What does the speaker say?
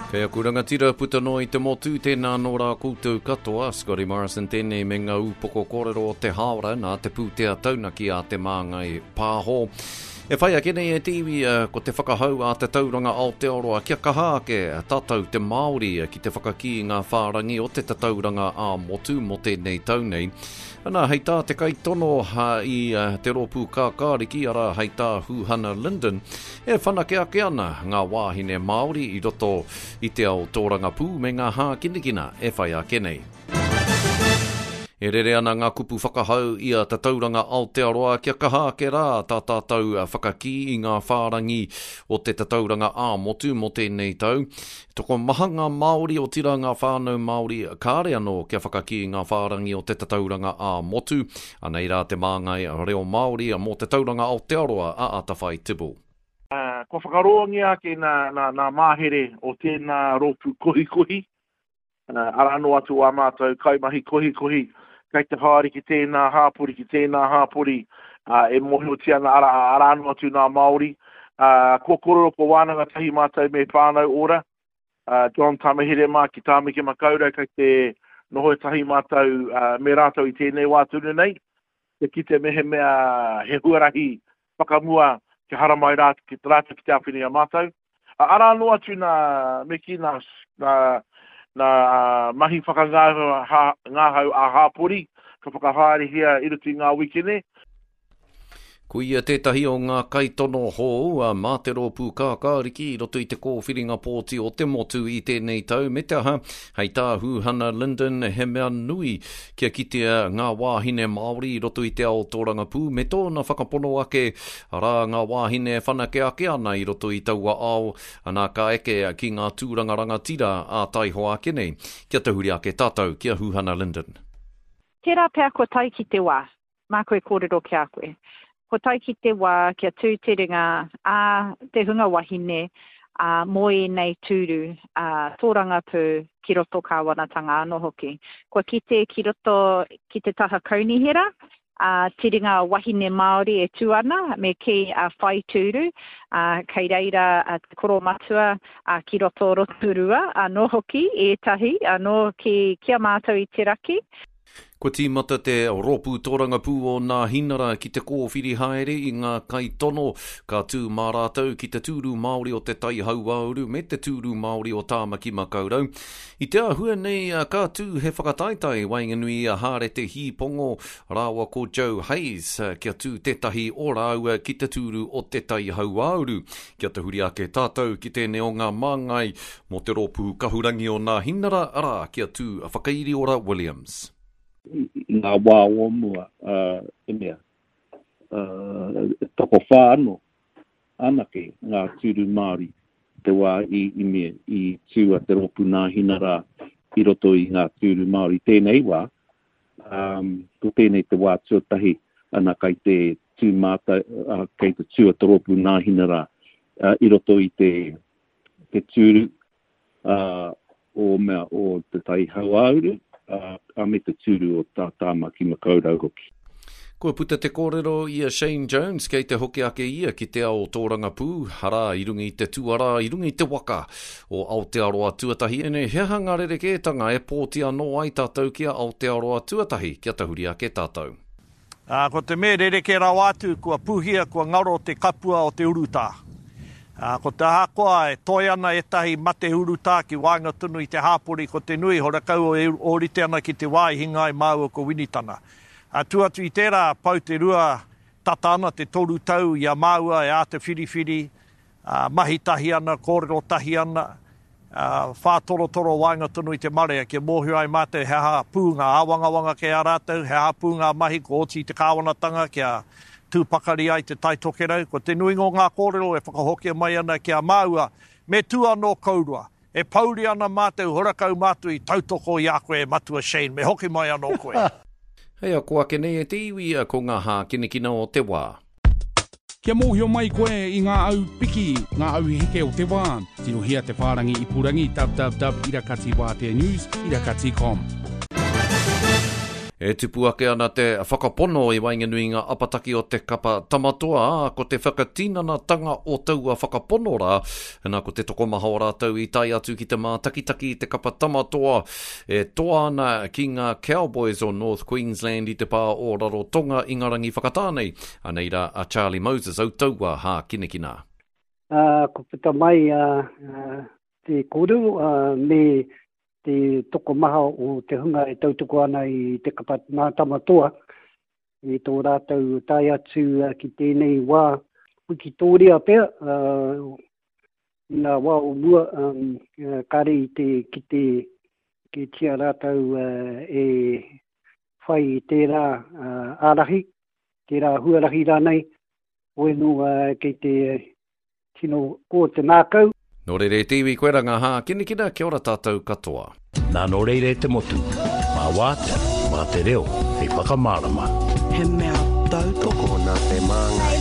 Kei aku rangatira putano I te motu tēnā nō rā koutou katoa. Scotty Morrison tēnei me ngā upoko kōrero o te haora nā te pūtea taunaki a te māngai pāho. E whai a kene e tiwi ko te whakahau a te tauranga Aotearoa kia kahake tātou te Māori ki te whakaki ngā whārangi o te tauranga a motu mo tēnei taunei. Ana, hei tā te kaitono I te rōpū kākāriki ara hei tā Huhana Linden e whanake ake ana ngā wāhine Māori I roto I te ao tōranga pū me ngā hā kinikina e whai a kenei. E rere ana ngā kupu whakahau I a tauranga Aotearoa kia kahake rā tā tātou whakaki I ngā whārangi o te tauranga a motu mo tēnei tau. Toko mahanga Māori o tira ngā whānau Māori kāre anō kia whakaki I ngā whārangi o te tauranga a motu. Anei rā te māngai reo Māori mo te tauranga Aotearoa a Atawhai Tibu. Ko whakaroangi ake nā māhere o tēnā rōpū kohi. Arano atu a mātou kaimahi kohi. Kei te haere ki tēnā hāpuri, e mohi o tiana arano atu nā Māori. Kua kororo ko wānanga tahi mātou me whānau ora. John Tamahere mā ki Tāmike Makaurau, kei te noho tahi mātou me rātou I tēnei wātunu nei. Te ki te mehe mea he huarahi whakamua ki haramai rātou ki te awhine a mātou. Arano atu me ki na mahi whakangāhau a hāpori, ka whakahāre hea I ruti ngā wikene. Ko ia tētahi o ngā kaitono hou mā te rōpū kākāriki I roto I te kōwhiringa pōti o te motu I tēnei tau. Me te aha, hei tā Huhana Linden he mea nui kia kitea ngā wāhine Māori I roto I te ao tōranga pū. Me tōna whakapono ake rā ngā wāhine whanake ake ana I roto I taua ao. Anā ka eke ki ngā tūranga rangatira a taiho ake nei. Kia te huri ake tātou kia Huhana Linden. Tērā pēr ko tai ki te wā. Mā koe kōrero ki a koe. Ko tai ki te wā kia tūteringa a te hunga wahine moi nei tūru tōranga pū ki roto ka wanatanga anō hoki. Ko kite ki roto ki te taha kaunihera, tiringa wahine Māori e tū ana me ki whai tūru, kei reira te koro matua ki roto roturua anō hoki e tahi anō ki kia mātou I te raki. Ko tīmata te rōpū tōranga pū o nā hinara ki te kōwhiri haere I ngā kaitono ka tū mā rātou ki te tūru Māori o te tai hauauru me te tūru Māori o Tāmaki Makaurau. I te ahua nei ka tū he whakataitai wainganui hāre te hīpongo rāua ko Joe Hayes kia tū tētahi o rāua ki te tūru o te tai hauauru. Kia te huri ake tātou ki tēnei o ngā māngai mo te rōpū kahurangi o nā hinara ara kia tū Whakairi ora Williams. Ngā wā o mua, toko whāno, anake ngā tūru Māori, te wā I tūa te rōpū nā hinara I roto I ngā tūru Māori. Tēnei wā, ko tēnei te wā tuatahi, ana kai te tūmata, kei te tūa te rōpū nā hinara, I roto I te tūru o mea o te tai hauauru, a me te tūru o Tāmaki Makaurau hoki. Ko puta te kōrero I a Shane Jones kei te hoki ake ia ki te ao tōranga pū, hara I runga I te tuara, I runga I te waka o Aotearoa tuatahi. Ene he hanga rerekētanga e pōti anō ai tātou kia Aotearoa tuatahi, kia tahuri ake tātou. Ko te me rereke rau atu, kua puhia, kua ngaro te kapua o te uruta. Ko te hakoa e toi ana e tahi mate uruta ki wāinga tunu I te hāpori ko te nui, horakau o rite ana ki te wai hinga I māua ko winitana. Tuatu I tērā pau te rua tata ana te toru tau I a māua e a te whiriwhiri, mahi tahi ana, kōrero tahi ana, whātoro wāinga tunu I te marea ki mōhio ai mātou he ha pūnga āwangawanga ke a rātou, he ha pūnga mahi ko oti te kāwanatanga ki a tūpakari ai te taitokerau, ko te nui ngō ngā kōrero e whakahokia mai ana ki a māua, me tua no kaurua. E pauri ana mātou, horakau mātou I tautoko I a koe matua Shane, me hoki mai ana o koe. Hei a koa kenei e te iwi ko ngā hā kinikina o te wā. Kia mōhio mai koe I ngā au piki, ngā au heke o te wā. Tino hea te whārangi I purangi, www.irakatiwātea news, irakati.com. E tupu ake ana te whakapono i Wainganuinga apataki o te kapa tamatoa, ko te whakatinana tanga o taua whakapono rā, nā ko te tokomaha o rātou i tai atu ki te mātakitaki te kapa tamatoa, e toa ana ki ngā Cowboys o North Queensland i te pā o Rarotonga Ingarangi Whakatānei, anei rā a Charlie Moses au taua hā kinekina. Ko pita mai te koru me te tokomaha o te hunga e tautuku ana i te kapa ngā tamatoa. I tō rātou tai atu ki tēnei wā wikitoria pēr. Nā wā o mua kare ki tia rātou e whai tērā ārahi, tērā huarahi rānei, oenu kei te tino ko te nākau. Nō reire tiwi koe ranga hā, kinekina kia ora tātou katoa. Nā nō reire te motu, mā wātea, mā te reo, hei whakamārama. He mea tau toko nā te māngai.